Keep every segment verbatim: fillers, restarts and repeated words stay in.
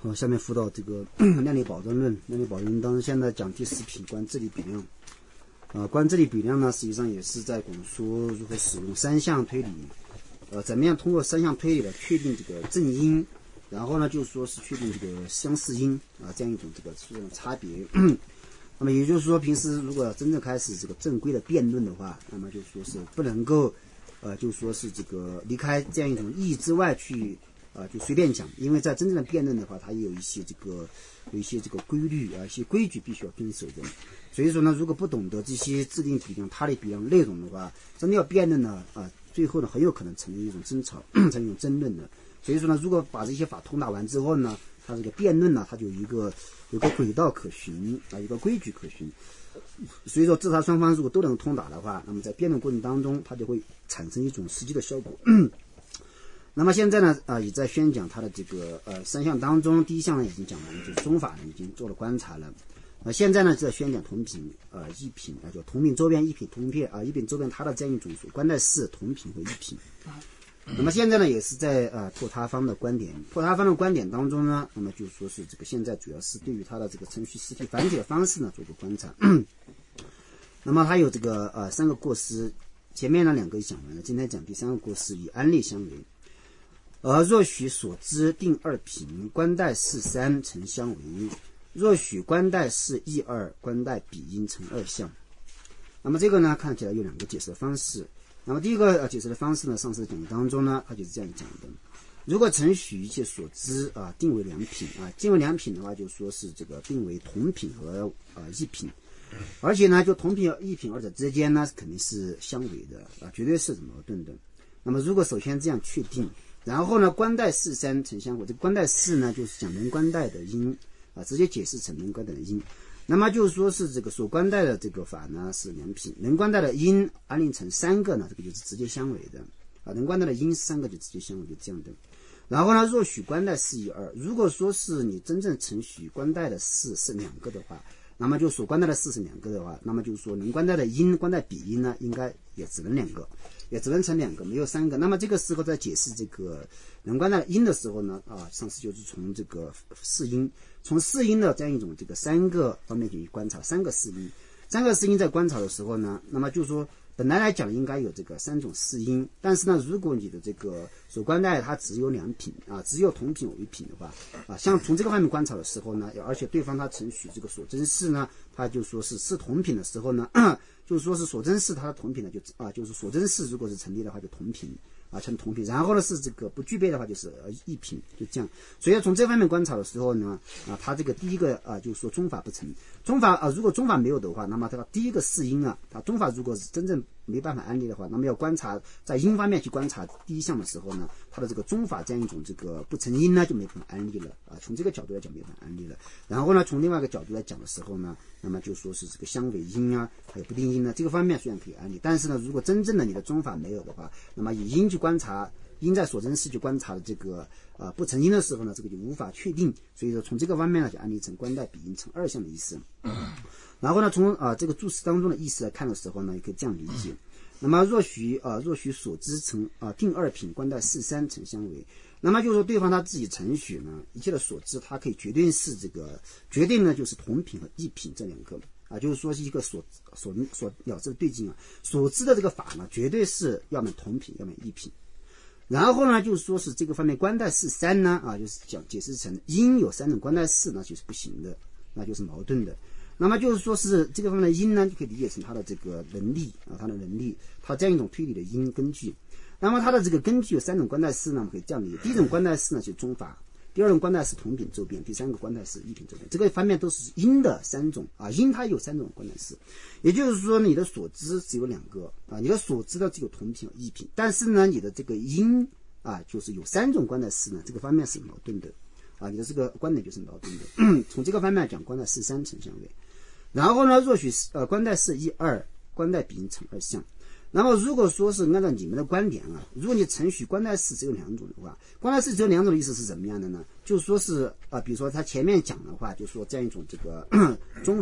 好，下面辅导这个量力保证论。量力保证论当中，现在讲第四品关质力比量。呃，关质力比量呢，实际上也是在广说如何使用三项推理，呃，怎么样通过三项推理来确定这个正因，然后呢，就是说是确定这个相似因啊，这样一种这个这种差别。那么也就是说，平时如果真正开始这个正规的辩论的话，那么就说是不能够，呃，就说是这个离开这样一种意义之外去。啊，就随便讲，因为在真正的辩论的话，它也有一些这个有一些这个规律啊，一些规矩必须要遵守的。所以说呢，如果不懂得这些制定比量、他力比量内容的话，真的要辩论呢，啊，最后呢很有可能成为一种争吵，成为一种争论的。所以说呢，如果把这些法通达完之后呢，它这个辩论呢，它就有一个有个轨道可循啊，一个规矩可循。所以说，自他双方如果都能通达的话，那么在辩论过程当中，它就会产生一种实际的效果。那么现在呢，啊、呃，也在宣讲它的这个呃三项当中，第一项呢已经讲完了，就是中法呢已经做了观察了。呃，现在呢在宣讲同品呃异品啊，就同品周边异品同片啊，异品周边它的这样一种属关代式同品和异品。那么现在呢也是在呃破他方的观点，破他方的观点当中呢，那么就说是这个现在主要是对于它的这个程序实体繁体的方式呢做个观察。那么它有这个呃三个过失，前面呢两个讲完了，今天讲第三个过失，以案例相为。而若许所知定二品，关代式三成相为；若许关代式异二，关代比因成二项。那么这个呢，看起来有两个解释的方式。那么第一个呃解释的方式呢，上次讲义当中呢，它就是这样讲的：如果曾许一切所知啊定为良品啊，定为良品的话，就说是这个定为同品和啊异品，而且呢，就同品和异品二者之间呢，肯定是相违的啊，绝对是矛盾的。那么如果首先这样确定。然后呢，关代式三成相违。这个关代式呢，就是讲能关代的因啊，直接解释成能关代的因。那么就是说是这个所关代的这个法呢是良品，能关代的因安立成三个呢，这个就是直接相违的啊。能关代的因三个就直接相违，就这样的。然后呢，若许关代式一二，如果说是你真正承许关代的式是两个的话，那么就所关代的式是两个的话，那么就是说能关代的因关代比因呢，应该也只能两个。也只能成两个，没有三个。那么这个时候在解释这个能关代的因的时候呢，啊，上次就是从这个四因，从四因的这样一种这个三个方面去观察，三个四因，三个四因在观察的时候呢，那么就是说本来来讲应该有这个三种四因，但是呢，如果你的这个所关代它只有两品啊，只有同品为品的话啊，像从这个方面观察的时候呢，而且对方他承许这个所真式呢，他就说是是同品的时候呢。就是说是所真式它的同品呢，就啊，就是所真式如果是成立的话就同品啊，成同品。然后呢是这个不具备的话就是呃异品，就这样。所以从这方面观察的时候呢，啊，它这个第一个啊就是说中法不成，中法啊如果中法没有的话，那么它的第一个四因啊，它中法如果是真正没办法安立的话，那么要观察在因方面去观察第一项的时候呢，它的这个中法这样一种这个不成因呢就没办法安立了啊。从这个角度来讲没办法安立了。然后呢从另外一个角度来讲的时候呢，那么就说是这个相违因啊，还有不定因呢，这个方面虽然可以安立，但是呢，如果真正的你的中法没有的话，那么以因去观察，因在所真式去观察的这个呃不成因的时候呢，这个就无法确定。所以说从这个方面呢，就安立成关代比因成二项的意思。然后呢，从啊、呃、这个注释当中的意思来看的时候呢，也可以这样理解。那么若许啊、呃、若许所知成啊、呃、定二品关代式三成相违。那么就是说对方他自己承许呢，一切的所知，他可以决定是这个决定呢，就是同品和异品这两个啊，就是说是一个所所所了知的对境啊，所知的这个法呢，绝对是要么同品，要么异品。然后呢，就是说是这个方面关代式三呢啊，就是讲解释成因有三种关代式，那就是不行的，那就是矛盾的。那么就是说是这个方面的因呢，就可以理解成他的这个能力啊，他的能力，他这样一种推理的因根据。那么它的这个根据有三种关代式呢，我们可以这样理解：第一种关代式呢就是中法，第二种关代式同品周边，第三个关代式异品周边。这个方面都是因的三种啊，因它有三种关代式，也就是说你的所知只有两个啊，你的所知的只有同品和异品，但是呢，你的这个因啊，就是有三种关代式呢，这个方面是矛盾的啊，你的这个观点就是矛盾的。从这个方面来讲，关代式三成相违。然后呢，若许呃关代式一二，关代比因成二项。然后如果说是按照你们的观点啊，如果你承许关代式只有两种的话，关代式只有两种的意思是怎么样的呢？就说是啊、呃，比如说他前面讲的话，就说这样一种这个中法，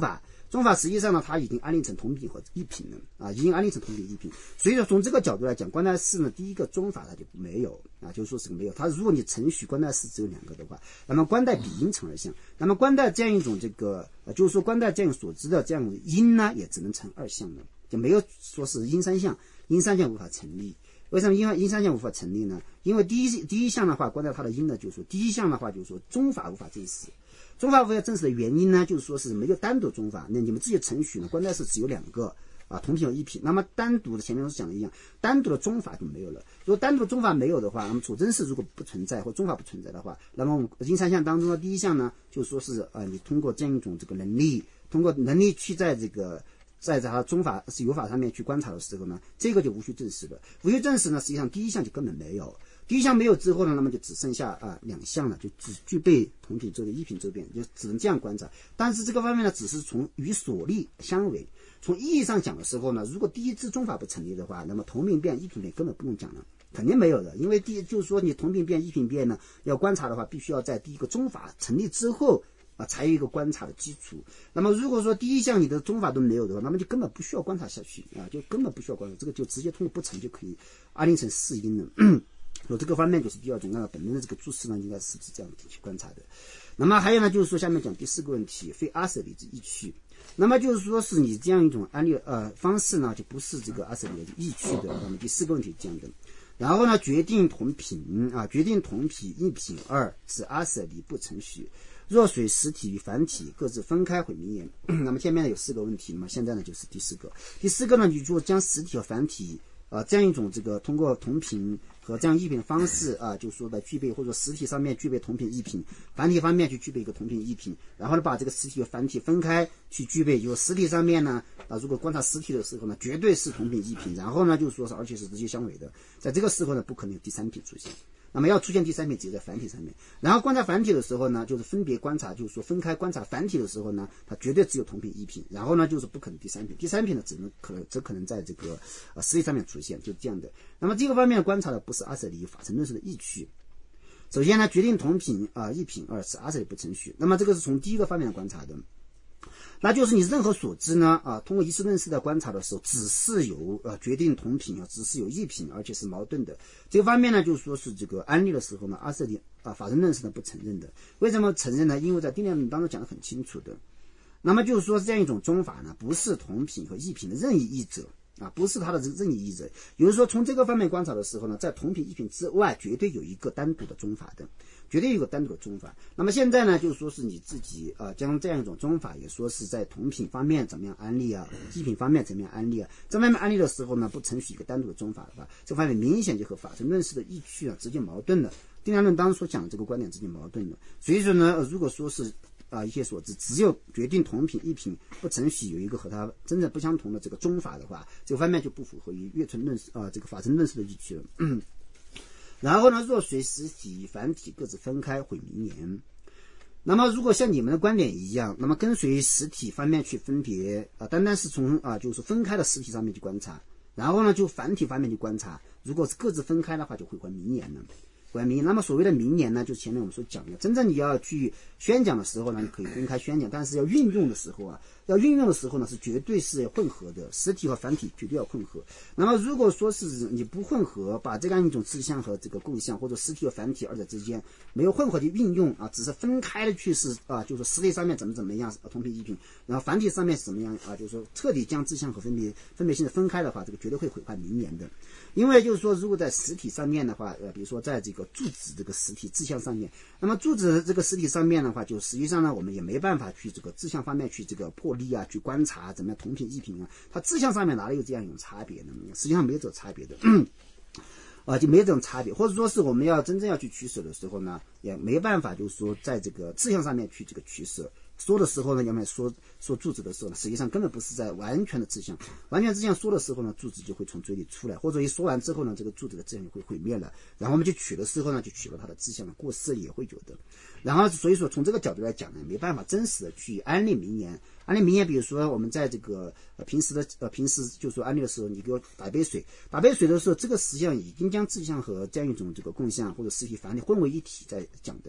中法实际上呢，它已经安立成同品和异品了啊，已经安立成同品异品。所以说从这个角度来讲，官代式呢，第一个中法它就没有啊，就是说是个没有。它如果你程序官代式只有两个的话，那么官代比音成二项，那么官代这样一种这个，呃、就是说官代这样所知的这样的音呢，也只能成二项了，就没有说是音三项，音三项无法成立。为什么因为音三项无法成立呢？因为第一第一项的话，官代它的音呢，就是说第一项的话就是说中法无法证实。中法无法证实的原因呢，就是说是没有单独中法。那你们这些程序呢，官代式只有两个啊，同品和异品。那么单独的前面我讲的一样，单独的中法就没有了。如果单独的中法没有的话，那么主证式如果不存在或中法不存在的话，那么我们音三项当中的第一项呢，就说是啊，你通过这样一种这个能力，通过能力去在这个。在它中法是有法上面去观察的时候呢，这个就无需证实了。无需证实呢，实际上第一项就根本没有。第一项没有之后呢，那么就只剩下啊两项了，就只具备同品周边、异品周边，就只能这样观察。但是这个方面呢，只是从与所立相违。从意义上讲的时候呢，如果第一支中法不成立的话，那么同品变、异品变根本不用讲了，肯定没有的。因为第就是说你同品变、异品变呢，要观察的话，必须要在第一个中法成立之后。啊，才有一个观察的基础。那么如果说第一项你的中法都没有的话，那么就根本不需要观察下去啊，就根本不需要观察，这个就直接通过不成就可以安立成四音了。所以这个方面就是第二种，那本人的这个注释呢，应该是这样去观察的。那么还有呢，就是说下面讲第四个问题，非阿舍离之意趣。那么就是说是你这样一种安立呃方式呢，就不是这个阿舍离的意趣的。那么第四个问题这样的。然后呢，决定同品啊，决定同品异品二是阿舍离不程序。若随实体与繁体各自分开毁名言。那么前面呢有四个问题，那么现在呢就是第四个。第四个呢，你就将实体和繁体啊、呃、这样一种这个通过同品和这样异品的方式啊，就说的具备，或者说实体上面具备同品异品，繁体方面去具备一个同品异品，然后呢把这个实体和繁体分开去具备，有实体上面呢啊，如果观察实体的时候呢，绝对是同品异品，然后呢就是说是而且是直接相违的，在这个时候呢不可能有第三品出现。那么要出现第三品，只有在繁体上面。然后观察繁体的时候呢，就是分别观察，就是说分开观察繁体的时候呢，它绝对只有同品异品。然后呢，就是不可能第三品，第三品呢只能可能则可能在这个呃实体上面出现，就这样的。那么这个方面观察的不是阿舍离法成论式的意趣。首先呢，决定同品啊、呃、异品二是阿舍离不程序。那么这个是从第一个方面观察的。那就是你任何所知呢啊，通过依事论式的观察的时候，只是有呃决定同品啊，只是有异品，而且是矛盾的。这个方面呢，就是说是这个安立的时候呢，阿舍离啊法成论式呢不承认的。为什么承认呢？因为在定量论当中讲得很清楚的。那么就是说这样一种中法呢，不是同品和异品的任意一者啊，不是它的任意一者。也就是说，从这个方面观察的时候呢，在同品异品之外，绝对有一个单独的中法的。绝对有个单独的中法。那么现在呢，就是说是你自己呃将这样一种中法也说是在同品方面怎么样安立啊，异品方面怎么样安立啊，这方面安立的时候呢，不承许一个单独的中法的话，这方面明显就和法成论式的意趣啊直接矛盾了。定量论当中所讲的这个观点直接矛盾了。所以说呢，呃、如果说是啊、呃、一些所知只有决定同品异品不承许有一个和它真正不相同的这个中法的话，这个方面就不符合于月存论啊、呃、这个法成论式的意趣了。嗯然后呢，若随实体与繁体各自分开毁名言。那么如果像你们的观点一样，那么跟随实体方面去分别啊、呃，单单是从啊、呃、就是分开的实体上面去观察，然后呢就繁体方面去观察，如果是各自分开的话，就会毁名言了。毁名。那么所谓的名言呢，就是前面我们所讲的，真正你要去宣讲的时候呢，你可以分开宣讲，但是要运用的时候啊，要运用的时候呢，是绝对是混合的，实体和繁体绝对要混合。那么如果说是你不混合，把这样一种志向和这个构象，或者实体和繁体二者之间没有混合的运用啊，只是分开的去是啊，就是说实体上面怎么怎么样同品异品，然后繁体上面是怎么样啊，就是说彻底将志向和分别分别性的分开的话，这个绝对会毁坏名言的。因为就是说，如果在实体上面的话，呃，比如说在这个柱子这个实体志向上面，那么柱子这个实体上面的话，就实际上呢，我们也没办法去这个志向方面去这个破例啊，去观察怎么样同品异品啊，它志向上面哪里有这样一种差别呢？实际上没有这种差别的。啊，就没有这种差别，或者说是我们要真正要去取舍的时候呢，也没办法，就是说在这个志向上面去这个取舍。说的时候呢，要么说说柱子的时候呢，实际上根本不是在完全的志向，完全志向说的时候呢，柱子就会从嘴里出来，或者一说完之后呢，这个柱子的志向就会毁灭了。然后我们就取的时候呢，就取了它的志向了，过失也会有的。然后所以说从这个角度来讲呢，没办法真实的去安利名言。安利名言，比如说我们在这个呃平时的呃平时就说安利的时候，你给我打一杯水，打杯水的时候，这个实际上已经将志向和这样一种这个共相或者实体繁体混为一体在讲的。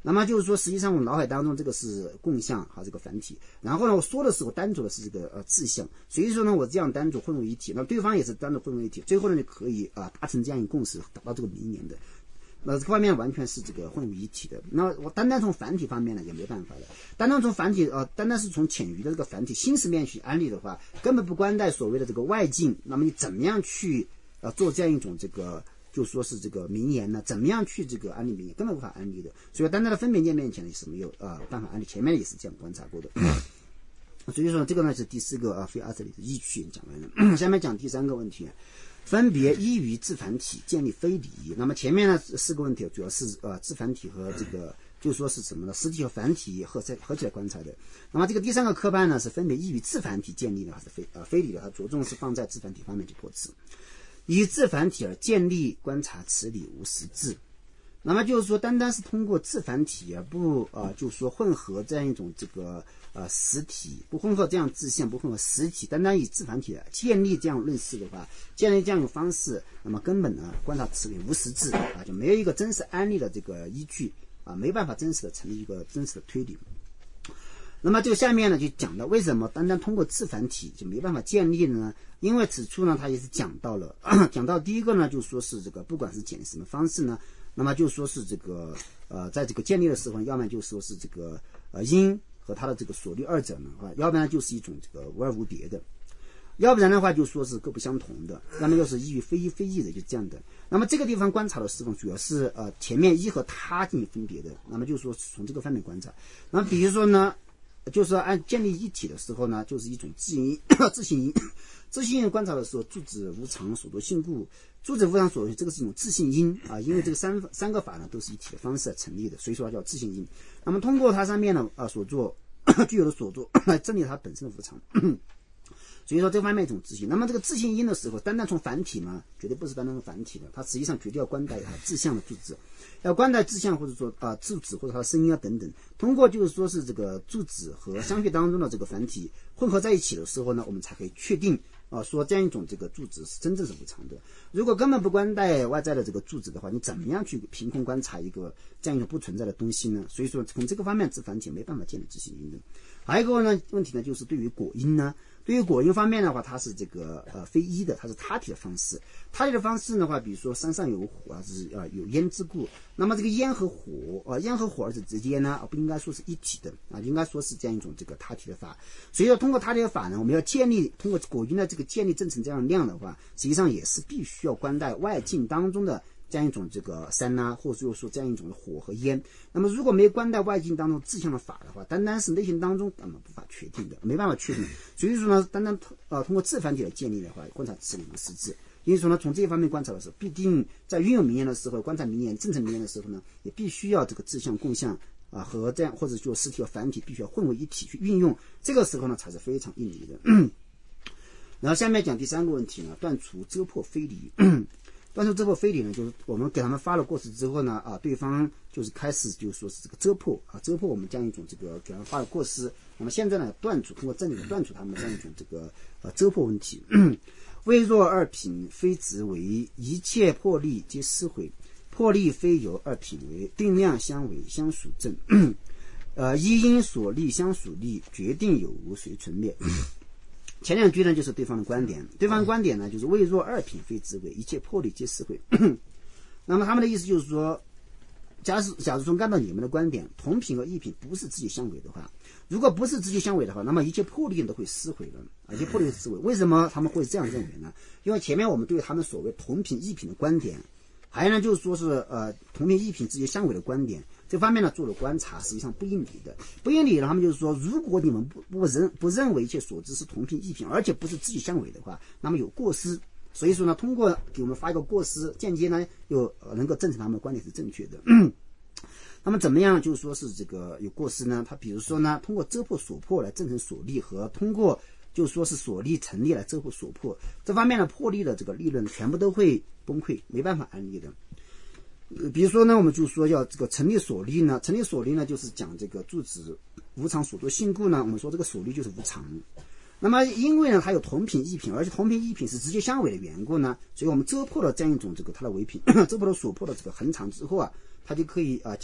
那么就是说，实际上我们脑海当中这个是共相和这个繁体，然后呢，我说的时候单独的是这个呃自相，所以说呢，我这样单独混为一体，那对方也是单独混为一体，最后呢就可以啊、呃、达成这样一个共识，达到这个明年的。那这个方面完全是这个混为一体的。那我单单从繁体方面呢也没办法的，单单从繁体呃，单单是从浅鱼的这个繁体新式面去安利的话，根本不关带所谓的这个外境。那么你怎么样去呃做这样一种这个就说是这个名言呢？怎么样去这个安利名言，根本无法安利的。所以单单的分别键面前呢也是没有啊、呃、办法安利，前面也是这样观察过的。所以说这个呢是第四个啊非阿这里的依据讲完了。下面讲第三个问题。分别依于自繁体建立非离。那么前面呢四个问题主要是呃自繁体和这个就说是什么呢？实体和繁体合在合起来观察的。那么这个第三个科班呢是分别依于自繁体建立的还是非呃非离的？它着重是放在自繁体方面去破斥。以自繁体而建立观察此理无实质。那么就是说，单单是通过自繁体而不呃，就是说混合这样一种这个呃实体，不混合这样自现，不混合实体，单单以自繁体建立这样论事的话，建立这样一种方式，那么根本呢观察此理无实质啊，就没有一个真实安利的这个依据啊，没办法真实的成立一个真实的推理。那么就下面呢就讲到为什么单单通过自繁体就没办法建立呢？因为此处呢他也是讲到了，讲到第一个呢就说是这个不管是建立什么方式呢，那么就说是这个呃在这个建立的时候，要么就说是这个呃因和它的这个所立二者呢，要不然就是一种这个无二无别的，要不然的话就说是各不相同的，要么就是依于非依非异的，就这样的。那么这个地方观察的时候，主要是呃前面一和他进行分别的，那么就说从这个方面观察。那么比如说呢，就是按建立一体的时候呢，就是一种自因自性因。自性因观察的时候，住子无常，所着性故。住子无常所，这个是一种自性因啊，因为这个三三个法呢都是一体的方式成立的，所以说它叫自性因。那么通过它上面呢啊所做具有的所作来证明它本身的无常。所以说这方面一种自性。那么这个自性因的时候，单单从繁体嘛，绝对不是单单从繁体的，它实际上绝对要观待它自相的住子，要观待自相或者说啊住子或者它的声音啊等等。通过就是说是这个住子和相续当中的这个繁体混合在一起的时候呢，我们才可以确定啊说这样一种这个住子是真正是无常的。如果根本不观待外在的这个住子的话，你怎么样去凭空观察一个这样一种不存在的东西呢？所以说从这个方面自繁体没办法建立自性因的。还有一个呢问题呢，就是对于果因呢。对于果因方面的话，它是这个呃非一的，它是他体的方式。他体的方式的话，比如说山上有火啊，是啊有烟之故。那么这个烟和火啊，烟和火是直接呢，不应该说是一体的啊，应该说是这样一种这个他体的法。所以说通过他体的法呢，我们要建立通过果因的这个建立证成这样量的话，实际上也是必须要观待外境当中的这样一种这个山呐、啊，或者说这样一种火和烟。那么如果没有观待外境当中自相的法的话，单单是内心当中那么无法确定的，没办法确定。所以说呢，单单呃通过自繁体来建立的话，观察此理无实质。因此说呢，从这一方面观察的时候，必定在运用名言的时候，观察名言、证成名言的时候呢，也必须要这个自相共相啊和这样或者说实体和繁体必须要混为一体去运用。这个时候呢，才是非常应理的。然后下面讲第三个问题呢，断除遮破非离。断除遮破非离呢，就是我们给他们发了过失之后呢，啊，对方就是开始就是说是这个遮破啊，遮破我们这样一种这个给他们发了过失。那么现在呢，断除通过证理断除他们这样一种这个呃遮破问题。微若二品非直为，一切破例皆失毁。破例非由二品为，定量相违相属正。呃，一因所立相属立，决定有无随存灭。前两句呢就是对方的观点，对方的观点呢就是未若二品非直为，一切破例皆失毁。那么他们的意思就是说，假如假如说按照你们的观点，同品和异品不是自己相违的话，如果不是自己相违的话，那么一切破例都会失毁了，一切破例失毁。为什么他们会这样认为呢？因为前面我们对他们所谓同品异品的观点，还有呢就是说是呃同品异品之间相违的观点，这方面呢做了观察，实际上不应理的，不应理的。他们就是说，如果你们不不认不认为一切所知是同品异品，而且不是自己相违的话，那么有过失。所以说呢，通过给我们发一个过失，间接呢又能够证成他们的观点是正确的。那么怎么样就是说是这个有过失呢？他比如说呢，通过遮破所破来证成所立，和通过就是说是所立成立来遮破所破，这方面的破例的这个立论全部都会崩溃，没办法安立的。比如说呢，我们就说要这个成立所立呢，成立所立呢，就是讲这个住子无常所作性故呢，我们说这个所立就是无常。那么因为呢它有同品异品，而且同品异品是直接相违的缘故呢，所以我们遮破了这样一种这个它的违品，遮破了所破的这个恒常之后啊，它就可以啊将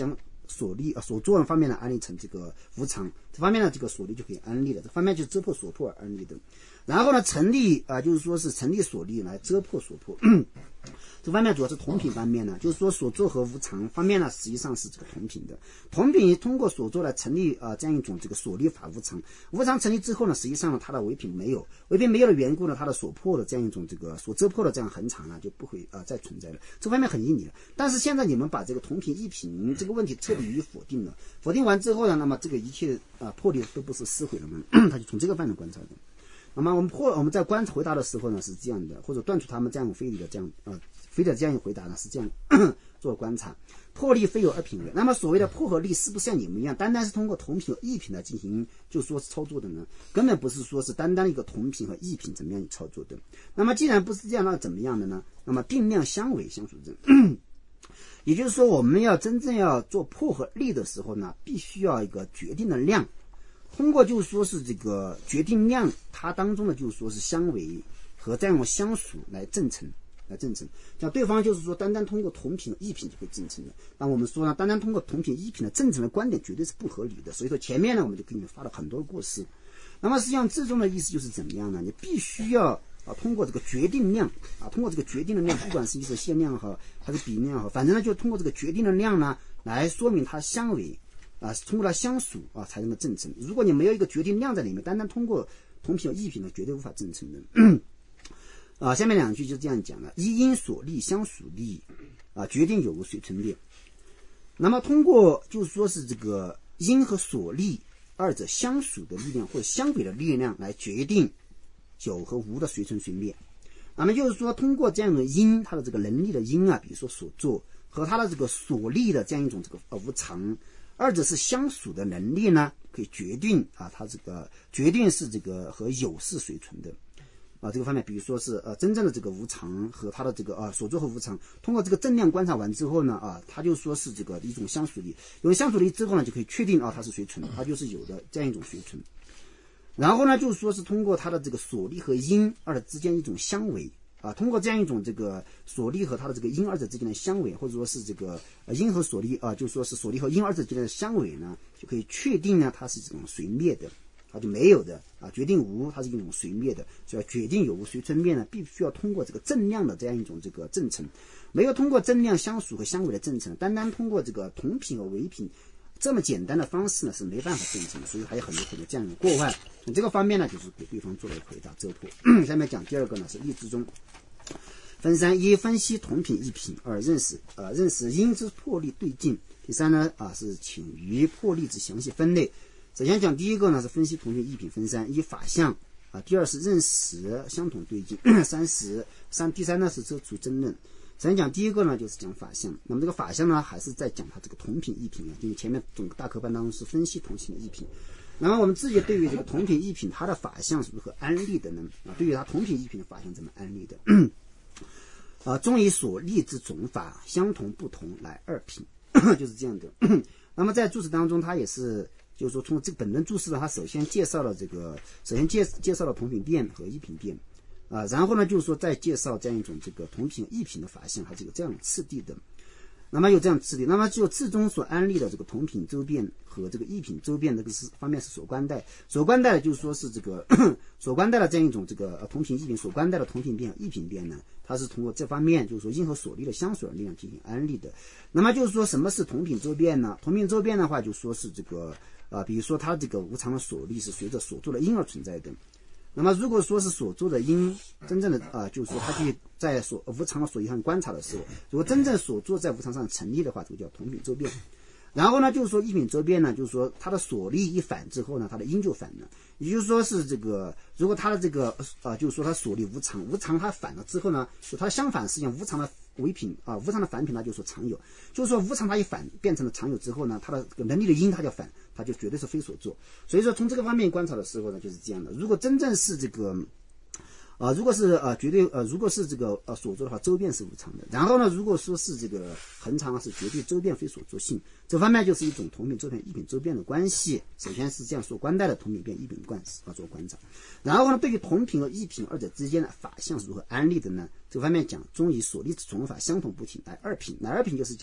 所立啊所作方面呢安立成这个无常，这方面呢这个所立就可以安立了，这方面就是遮破所破而安立的。然后呢成立啊、呃、就是说是成立所立来遮破所破。这方面主要是同品方面呢，就是说所作和无常方面呢，实际上是这个同品的。同品通过所作来成立啊、呃、这样一种这个所立法无常，无常成立之后呢，实际上呢它的唯品没有，唯品没有的缘故呢，它的所破的这样一种这个所遮破的这样恒常呢就不会啊、呃、再存在了。这方面很依理了。但是现在你们把这个同品异品这个问题彻底予以否定了，否定完之后呢，那么这个一切啊、呃、破例都不是撕毁了嘛？他就从这个方面观察的。那么我们破我们在观回答的时候呢是这样的，或者断除他们这样非理的这样呃非的这样一回答呢是这样做观察，破例非有二品的。那么所谓的破和立是不是像你们一样单单是通过同品和异品来进行就说是操作的呢？根本不是说是单单一个同品和异品怎么样去操作的。那么既然不是这样，那怎么样的呢？那么定量相违相属证。也就是说我们要真正要做破和立的时候呢，必须要一个决定的量，通过就是说是这个决定量它当中的就是说是相违和这样相属来证成来证成，像对方就是说单单通过同品异品就可以证成的，那我们说呢，单单通过同品异品的证成的观点绝对是不合理的。所以说前面呢我们就给你们发了很多过失。那么实际上至终的意思就是怎么样呢？你必须要啊通过这个决定量啊，通过这个决定的量，不管是一个限量好还是比量好，反正呢就通过这个决定的量呢来说明它相违啊，通过它相属啊才能够证成。如果你没有一个决定量在里面，单单通过同品和异品呢绝对无法证成的。啊，下面两句就这样讲了：一因所立相属立啊，决定有无随存灭。那么通过就是说是这个因和所立二者相属的力量或者相违的力量来决定有和无的随存随灭。那么就是说通过这样的因，它的这个能力的因啊，比如说所作和它的这个所立的这样一种这个呃无常，二者是相属的能力呢，可以决定啊，它这个决定是这个和有是随存的。啊，这个方面，比如说是呃真正的这个无常和它的这个啊所作和无常，通过这个正量观察完之后呢，啊，它就说是这个一种相属力，有相属力之后呢，就可以确定啊它是随存，它就是有的这样一种随存。然后呢，就是说是通过它的这个所立和因二者之间一种相违啊，通过这样一种这个所立和它的这个因二者之间的相违，或者说是这个呃因和所立啊，就说是所立和因二者之间的相违呢，就可以确定呢它是这种随灭的。它就没有的啊，决定无，它是一种随灭的，所以决定有无随存灭呢，必须要通过这个正量的这样一种这个证成，没有通过正量相属和相违的证成，单单通过这个同品和违品这么简单的方式呢，是没办法证成的，所以还有很多很多这样的过患。从这个方面呢，就是给对方做了回答遮破。下面讲第二个呢是立之中。分三：一分析同品异品；二认识呃认识因之破例对境；第三呢啊是请于破例之详细分类。首先讲第一个呢是分析同品异品分三：一法相啊，第二是认识相同对境，三十三第三呢是遮除争论。首先讲第一个呢就是讲法相，那么这个法相呢还是在讲它这个同品异品啊，因为前面整个大课班当中是分析同品的异品。那么我们自己对于这个同品异品它的法相是如何安立的呢？啊，对于它同品异品的法相怎么安立的？啊，中以所立之总法相同不同来二品，就是这样的。那么在注释当中，它也是。就是说，从这个本论注释呢，它首先介绍了这个，首先介介绍了同品辩和异品辩，啊，然后呢，就是说再介绍这样一种这个同品异品的法相，它这个这样次第的。那么有这样次第，那么就至中所安立的这个同品周辩和这个异品周辩这个是方面是所关待，所关待的就是说是这个所关待的这样一种这个同品异品所关待的同品辩和异品辩呢，它是通过这方面就是说因和所立的相属的力量进行安立的。那么就是说什么是同品周辩呢？同品周辩的话，就说是这个。啊，比如说它这个无常的所立是随着所作的因而存在的。那么如果说是所作的因真正的啊，就是说它去在所无常的所依上观察的时候，如果真正所作在无常上成立的话，这个叫同品周辩。然后呢，就是说异品周辩呢，就是说它的所立一反之后呢，它的因就反了。也就是说是这个，如果它的这个啊，就是说它所立无常，无常它反了之后呢，就它相反是用无常的唯品啊，无常的反品它就说常有，就是说无常它一反变成了常有之后呢，它的能力的因它就反，它就绝对是非所作。所以说从这个方面观察的时候呢，就是这样的。如果真正是这个。啊、呃，如果是呃绝对呃，如果是这个呃所作的话，周辩是无常的。然后呢，如果说是这个恒常是绝对周辩非所作性，这方面就是一种同品周辩异品周辩的关系。首先是这样所关待的同品辩异品观啊做观察。然后呢，对于同品和异品二者之间的法相是如何安立的呢？这方面讲中以所立之总法相同不同来二品，来二品就是讲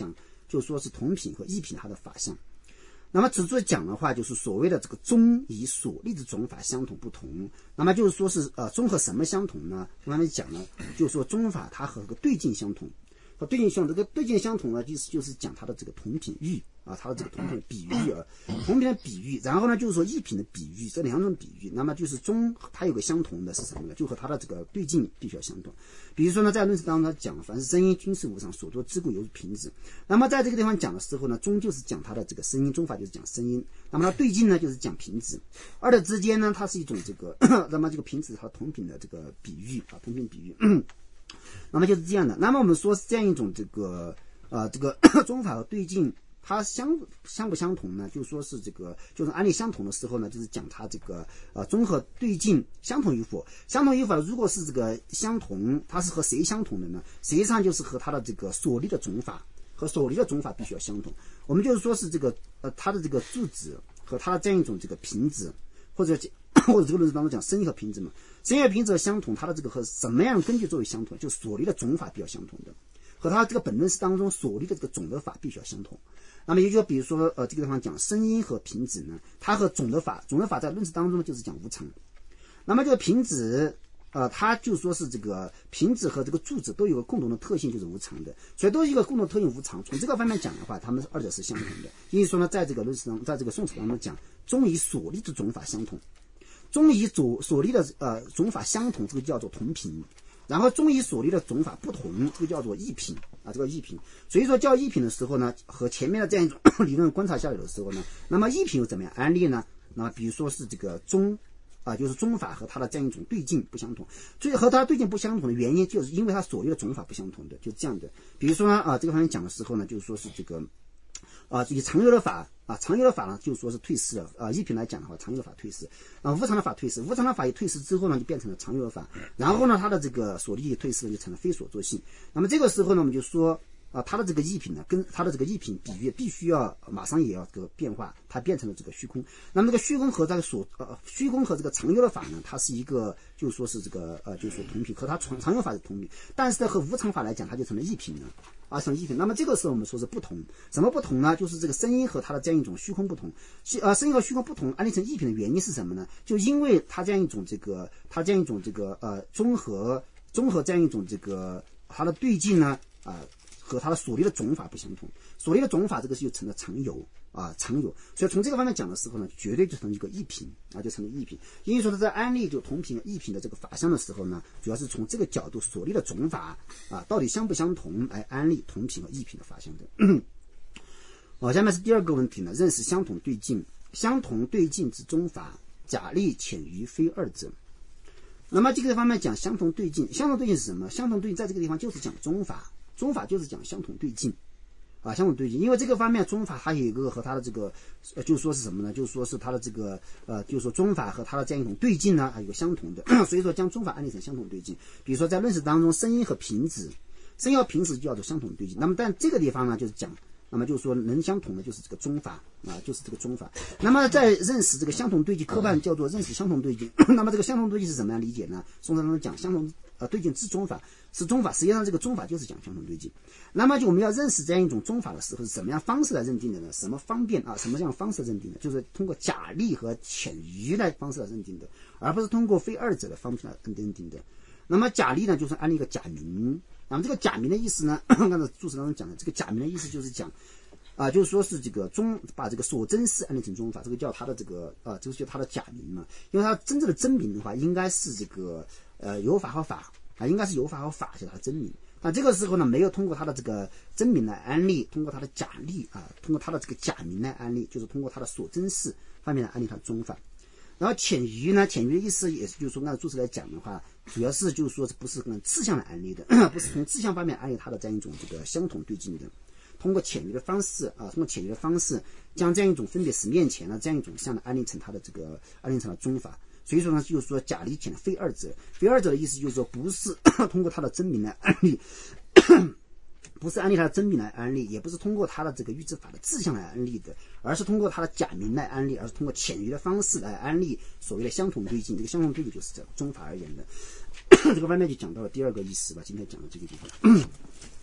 就说是同品和异品它的法相。那么此处讲的话，就是所谓的这个中以所立之种法相同不同。那么就是说是呃中和什么相同呢？刚才讲了，就是说中法它和这个对境相同，和对境相同。这个对境相同呢，意思就是讲它的这个同品喻啊，它的这个同品的比喻啊，同品的比喻。然后呢，就是说异品的比喻，这两种比喻。那么就是中它有个相同的是什么呢？就和它的这个对境必须要相同。比如说呢，在论词当中它讲，凡是声音均是无常，所作之故犹如瓶子。那么在这个地方讲的时候呢，中就是讲它的这个声音，中法就是讲声音。那么它对境呢，就是讲瓶子。二者之间呢，它是一种这个，那么这个瓶子它同品的这个比喻啊，同品比喻。那么就是这样的。那么我们说是这样一种这个呃这个中法和对境。它相相不相同呢？就是说是这个，就是案例相同的时候呢，就是讲它这个呃综合对境相同与否。相同与否，如果是这个相同，它是和谁相同的呢？实际上就是和它的这个所立的种法和所立的种法必须要相同。我们就是说是这个呃它的这个柱子和它的这样一种这个瓶子，或者或者这个论述当中讲声音和瓶子嘛，声音和瓶子相同，它的这个和什么样的根据作为相同？就所立的种法比较相同的，和它这个本论式当中所立的这个总的法必须要相同。那么也就比如说呃这个地方讲声音和瓶子呢，它和总的法总的法在论词当中就是讲无常。那么这个瓶子呃它就说是这个瓶子和这个柱子都有个共同的特性，就是无常的，所以都是一个共同特性无常。从这个方面讲的话，它们二者是相同的。因为说呢，在这个论词当在这个宋词当中讲，中以所立之种法相同，中以所所立的呃种法相同，这个叫做同品。然后中以所立的种法不同，这个叫做异品啊，这个异品。所以说叫异品的时候呢，和前面的这样一种理论观察下来的时候呢，那么异品又怎么样安利呢？那么比如说是这个中啊，就是中法和它的这样一种对境不相同。所以和它对境不相同的原因，就是因为它所立的种法不相同的，就是这样的。比如说呢啊，这个方面讲的时候呢，就是说是这个啊，以常有的法啊，常有的法呢，就是说是退失了啊。异品来讲的话，常有的法退失啊，无常的法退失，无常的法一退失之后呢，就变成了常有的法。然后呢，它的这个所立退失了，就成了非所作性。那么这个时候呢，我们就说啊，它的这个异品呢，跟它的这个异品比喻必须要马上也要这个变化，它变成了这个虚空。那么这个虚空和这个所呃虚空和这个常有的法呢，它是一个就是说是这个呃就是说同品，和它常常有法是同品，但是呢和无常法来讲，它就成了异品了。啊，成异品。那么这个时候我们说是不同，什么不同呢？就是这个声音和它的这样一种虚空不同。呃，声音和虚空不同，安立成异品的原因是什么呢？就因为它这样一种这个，它这样一种这个呃综合综合这样一种这个它的对境呢啊、呃，和它的所立的种法不相同。所立的种法这个就成了常有啊，常有。所以从这个方面讲的时候呢，绝对就成一个异品啊，就成了异品。因为说在安立就同品异品的这个法相的时候呢，主要是从这个角度所立的种法啊，到底相不相同来安立同品和异品的法相的。好、哦，下面是第二个问题呢，认识相同对境，相同对境之中法，假立浅于非二者。那么这个方面讲相同对境，相同对境是什么？相同对境在这个地方就是讲中法，中法就是讲相同对境。啊，相同对境，因为这个方面中法还有一个和它的这个，呃，就说是什么呢？就是说是它的这个，呃，就是说中法和它的这样一种对境呢，还有个相同的，所以说将中法安立成相同对境。比如说在论词当中，声音和瓶子，声音和瓶子就叫做相同对境。那么但这个地方呢，就是讲，那么就是说能相同的就是这个中法啊，就是这个中法。那么在认识这个相同对境，科判叫做认识相同对境。那么这个相同对境是怎么样理解呢？宋词当中讲相同。呃，对境之中法是中法，实际上这个中法就是讲相同对境。那么就我们要认识这样一种中法的时候，是什么样方式来认定的呢？什么方便啊？什么样方式认定的？就是通过假立和浅于来方式来认定的，而不是通过非二者的方式来认定的。那么假立呢，就是安立一个假名。那么这个假名的意思呢，刚才注释当中讲的，这个假名的意思就是讲。啊，就是说是这个中把这个所真事安立成中法，这个叫它的这个啊，这个叫它的假名嘛。因为它真正的真名的话，应该是这个呃有法和法啊，应该是有法和法是它真名。那这个时候呢，没有通过它的这个真名来安立，通过它的假立啊，通过它的这个假名来安立，就是通过它的所真事方面来安立它中法。然后浅于呢，浅于的意思也是就是说，按注释来讲的话，主要是就是说不是跟志向来安立的，不是从志向方面安立它的这样一种这个相同对境的。通过浅于的方式啊，通过浅于的方式，将这样一种分别使面前的这样一种相的安立成它的这个安立成了中法。所以说呢，就是说假立浅非二者，非二者的意思就是说，不是通过它的真名来安立，不是安立它的真名来安立，也不是通过它的这个预知法的志向来安立的，而是通过它的假名来安立，而是通过浅于的方式来安立所谓的相同对境。这个相同对境就是这中法而言的。这个方面就讲到了第二个意思吧，今天讲到这个地方。